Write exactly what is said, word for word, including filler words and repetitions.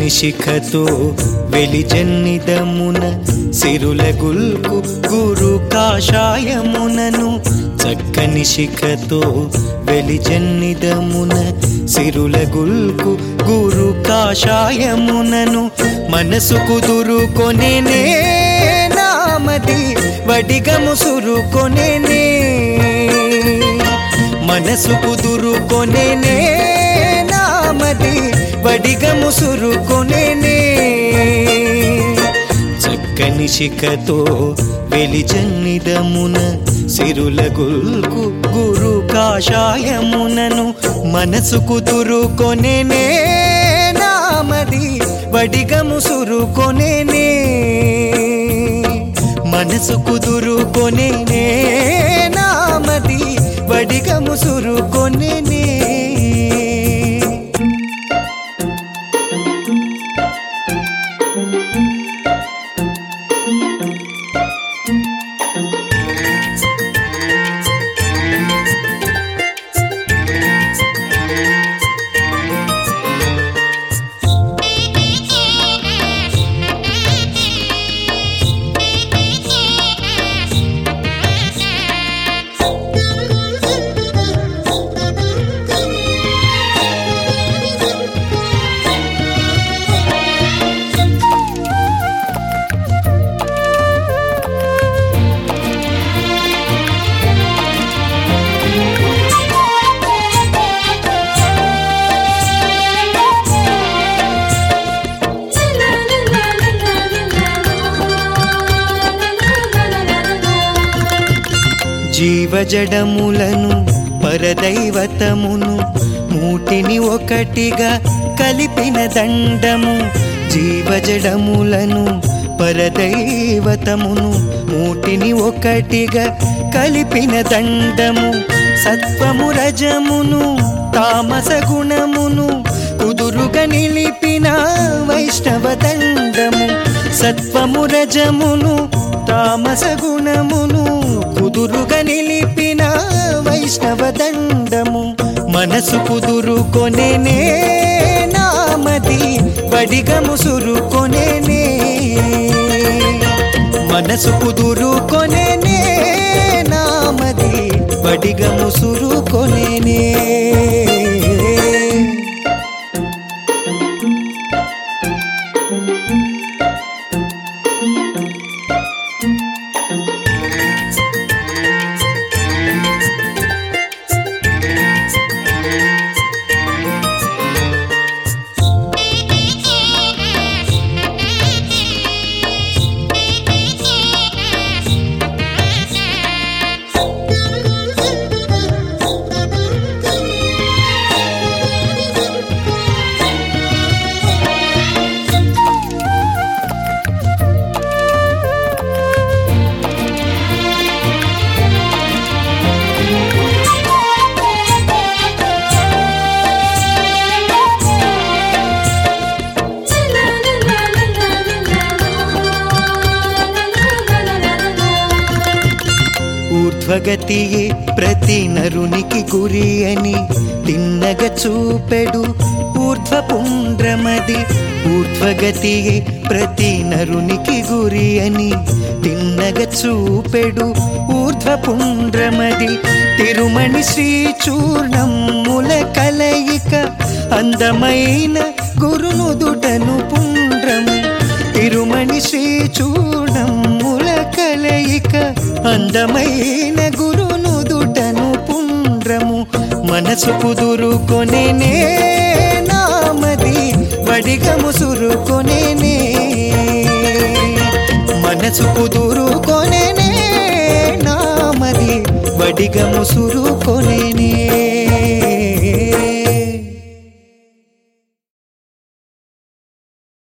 శిఖతో వెలిజన్నిదమున సిరుల గుల్కు గురు కాషాయమునను చక్కని శిఖతో వెలిజన్నిదమున సిరుల గుల్కు గురు కాషాయమునను మనసు కుదురుకొనేనే నామది వడిగము సురుకొనేనే మనసు కుదురుకొనేనే నామది వడిగము సురుకొనేనే చక్కని శిఖతో వెలిజన్నిదమున సిరుల గుల్కు గురు కాషాయమునను మనసు కుదురుకొనేనే నామది వడిగము సురుకొనేనే మనసు కుదురుకొనేనే నామది వడిగము సురుకొనేనే జీవజడములను పరదైవతమును మూటిని ఒకటిగా కలిపిన దండము జీవజడములను పరదైవతమును మూటిని ఒకటిగా కలిపిన దండము సత్వము రజమును తామస గుణమును కుదురుగా నిలిపిన వైష్ణవ దండము సత్వము రజమును తామస గుణమును కుదురుగా నిలిపిన వైష్ణవ దండము మనసు కుదురుకొనేనే నామది వడిగము సురుకొనేనే మనసు కుదురుకొనేనే నామది వడిగము సురుకొనేనే ఊర్ధ్వగతియే ప్రతి నరునికి గురి అని తిన్నగ చూపెడు ఊర్ధ్వపుండ్రమది ఊర్ధ్వగతియే ప్రతి నరునికి గురి అని తిన్నగ చూపెడు ఊర్ధ్వపుండ్రమది తిరుమణి శ్రీ చూర్ణముల కలయిక అందమైన గురునుదుటను పుండ్రము తిరుమణి శ్రీ చూర్ణముల కలయిక అందమైన గురునుదుటను పుండ్రము మనసు కుదురుకొనేనే నామది వడిగము సురుకొనేనే మనసు కుదురుకొనేనే నామది వడిగము సురుకొనేనే